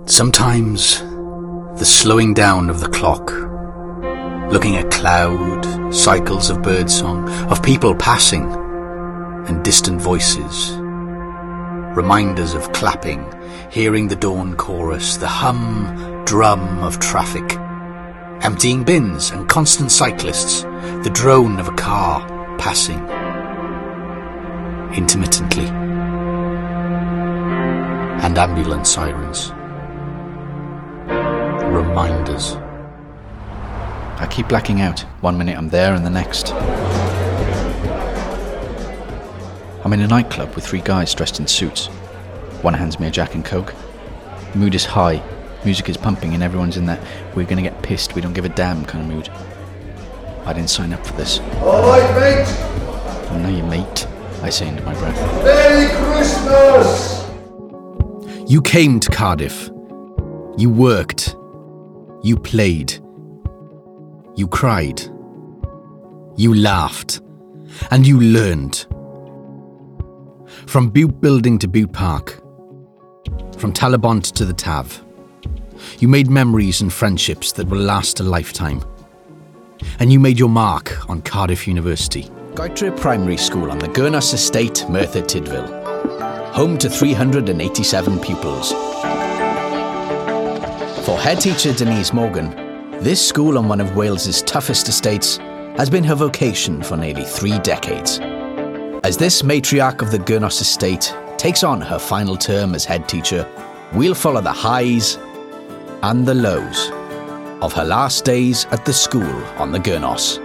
Sometimes, the slowing down of the clock, looking at cloud, cycles of birdsong, of people passing, and distant voices, reminders of clapping, hearing the dawn chorus, the hum, drum of traffic, emptying bins and constant cyclists, the drone of a car passing, intermittently, and ambulance sirens. Reminders. I keep blacking out. 1 minute I'm there and the next. I'm in a nightclub with 3 guys dressed in suits. One hands me a Jack and Coke. The mood is high, music is pumping and everyone's in that we're gonna get pissed, we don't give a damn kind of mood. I didn't sign up for this. Alright, mate! Oh, no, you mate, I say into my breath. Merry Christmas! You came to Cardiff. You worked. You played. You cried. You laughed. And you learned. From Butte Building to Butte Park. From Talabont to the Tav. You made memories and friendships that will last a lifetime. And you made your mark on Cardiff University. Goitre Primary School on the Gurnos Estate, Merthyr Tydfil. Home to 387 pupils. For head teacher Denise Morgan, this school on one of Wales's toughest estates has been her vocation for nearly 3 decades. As this matriarch of the Gurnos Estate takes on her final term as head teacher, we'll follow the highs and the lows of her last days at the school on the Gurnos.